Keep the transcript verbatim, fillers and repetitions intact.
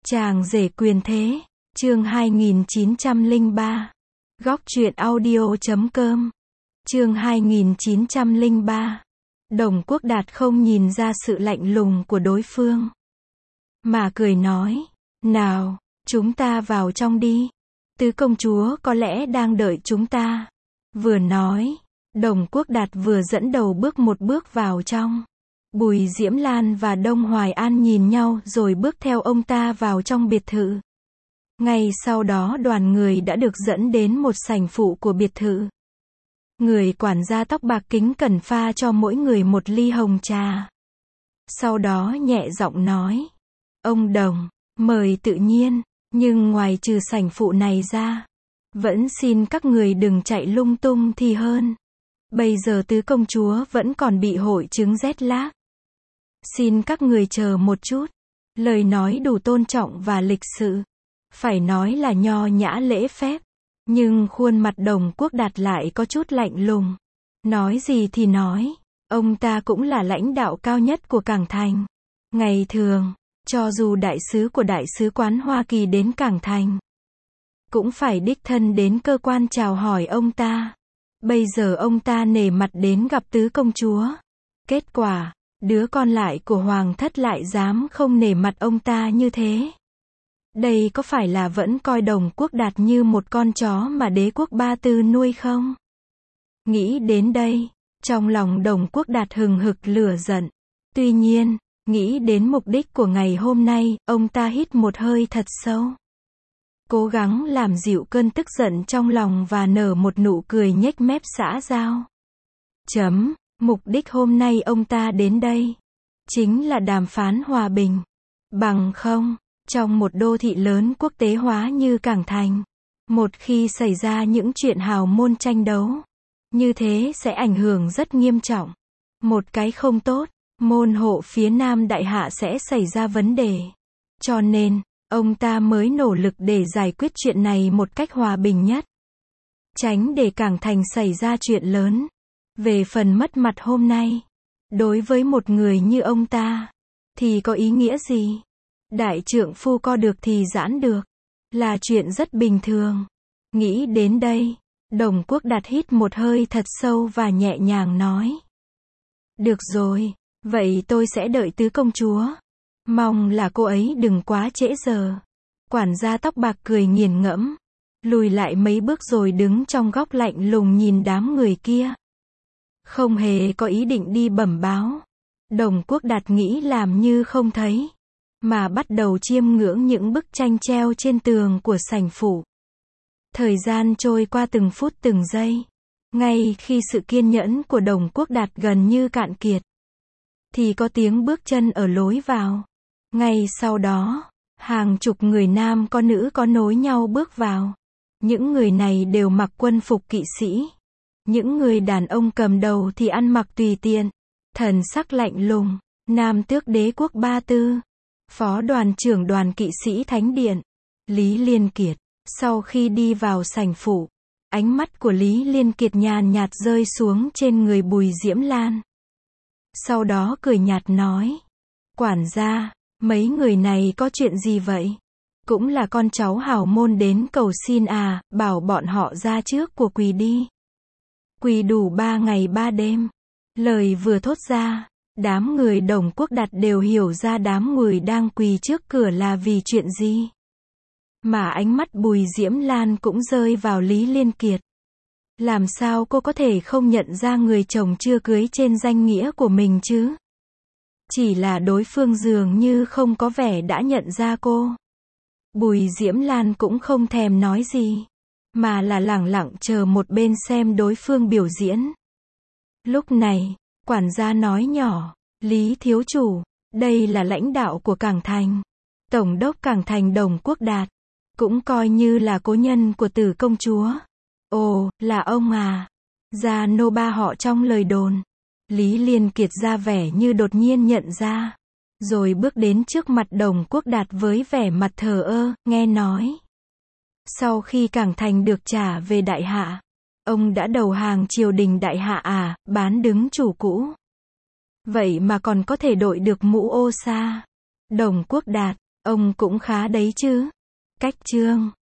Chàng rể quyền thế, chương hai nghìn chín trăm lẻ ba. Góc truyện audio chấm com. Chương hai nghìn chín trăm lẻ ba. Đồng Quốc Đạt không nhìn ra sự lạnh lùng của đối phương, mà cười nói, nào, chúng ta vào trong đi. Tứ công chúa có lẽ đang đợi chúng ta. Vừa nói, Đồng Quốc Đạt vừa dẫn đầu bước một bước vào trong. Bùi Diễm Lan và Đông Hoài An nhìn nhau rồi bước theo ông ta vào trong biệt thự. Ngay sau đó đoàn người đã được dẫn đến một sảnh phụ của biệt thự. Người quản gia tóc bạc kính cẩn pha cho mỗi người một ly hồng trà. Sau đó nhẹ giọng nói, ông Đồng, mời tự nhiên, nhưng ngoài trừ sảnh phụ này ra, vẫn xin các người đừng chạy lung tung thì hơn. Bây giờ tứ công chúa vẫn còn bị hội chứng rét lác. Xin các người chờ một chút. Lời nói đủ tôn trọng và lịch sự. Phải nói là nho nhã lễ phép. Nhưng khuôn mặt Đồng Quốc Đạt lại có chút lạnh lùng. Nói gì thì nói, ông ta cũng là lãnh đạo cao nhất của Cảng Thành. Ngày thường, cho dù đại sứ của Đại sứ quán Hoa Kỳ đến Cảng Thành, cũng phải đích thân đến cơ quan chào hỏi ông ta. Bây giờ ông ta nể mặt đến gặp tứ công chúa. Kết quả, đứa con lại của hoàng thất lại dám không nể mặt ông ta như thế. Đây có phải là vẫn coi Đồng Quốc Đạt như một con chó mà đế quốc Ba Tư nuôi không? Nghĩ đến đây, trong lòng Đồng Quốc Đạt hừng hực lửa giận. Tuy nhiên, nghĩ đến mục đích của ngày hôm nay, ông ta hít một hơi thật sâu. Cố gắng làm dịu cơn tức giận trong lòng và nở một nụ cười nhếch mép xã giao. Chấm, mục đích hôm nay ông ta đến đây chính là đàm phán hòa bình. Bằng không, trong một đô thị lớn quốc tế hóa như Cảng Thành, một khi xảy ra những chuyện hào môn tranh đấu, như thế sẽ ảnh hưởng rất nghiêm trọng. Một cái không tốt, môn hộ phía Nam Đại Hạ sẽ xảy ra vấn đề. Cho nên, ông ta mới nỗ lực để giải quyết chuyện này một cách hòa bình nhất. Tránh để Cảng Thành xảy ra chuyện lớn. Về phần mất mặt hôm nay, đối với một người như ông ta, thì có ý nghĩa gì? Đại trượng phu co được thì giãn được, là chuyện rất bình thường. Nghĩ đến đây, Đồng Quốc Đạt hít một hơi thật sâu và nhẹ nhàng nói. Được rồi, vậy tôi sẽ đợi tứ công chúa. Mong là cô ấy đừng quá trễ giờ. Quản gia tóc bạc cười nghiền ngẫm, lùi lại mấy bước rồi đứng trong góc lạnh lùng nhìn đám người kia. Không hề có ý định đi bẩm báo. Đồng Quốc Đạt nghĩ làm như không thấy, mà bắt đầu chiêm ngưỡng những bức tranh treo trên tường của sảnh phủ. Thời gian trôi qua từng phút từng giây. Ngay khi sự kiên nhẫn của Đồng Quốc Đạt gần như cạn kiệt, thì có tiếng bước chân ở lối vào. Ngay sau đó, hàng chục người nam có nữ có nối nhau bước vào. Những người này đều mặc quân phục kỵ sĩ. Những người đàn ông cầm đầu thì ăn mặc tùy tiện, thần sắc lạnh lùng. Nam tước đế quốc Ba Tư, phó đoàn trưởng đoàn kỵ sĩ Thánh Điện, Lý Liên Kiệt. Sau khi đi vào sảnh phủ, ánh mắt của Lý Liên Kiệt nhàn nhạt rơi xuống trên người Bùi Diễm Lan. Sau đó cười nhạt nói, quản gia, mấy người này có chuyện gì vậy? Cũng là con cháu hào môn đến cầu xin à, bảo bọn họ ra trước của quỳ đi. Quỳ đủ ba ngày ba đêm. Lời vừa thốt ra, đám người Đồng Quốc Đạt đều hiểu ra đám người đang quỳ trước cửa là vì chuyện gì. Mà ánh mắt Bùi Diễm Lan cũng rơi vào Lý Liên Kiệt. Làm sao cô có thể không nhận ra người chồng chưa cưới trên danh nghĩa của mình chứ? Chỉ là đối phương dường như không có vẻ đã nhận ra cô. Bùi Diễm Lan cũng không thèm nói gì, mà là lẳng lặng chờ một bên xem đối phương biểu diễn. Lúc này, quản gia nói nhỏ, Lý thiếu chủ, đây là lãnh đạo của Cảng Thành. Tổng đốc Cảng Thành Đồng Quốc Đạt, cũng coi như là cố nhân của Tử công chúa. Ồ, là ông à? Gia nô ba họ trong lời đồn. Lý Liên Kiệt ra vẻ như đột nhiên nhận ra, rồi bước đến trước mặt Đồng Quốc Đạt với vẻ mặt thờ ơ, nghe nói. Sau khi Cảng Thành được trả về Đại Hạ, ông đã đầu hàng triều đình Đại Hạ à, bán đứng chủ cũ. Vậy mà còn có thể đội được mũ ô sa. Đồng Quốc Đạt, Ông cũng khá đấy chứ. Cách chương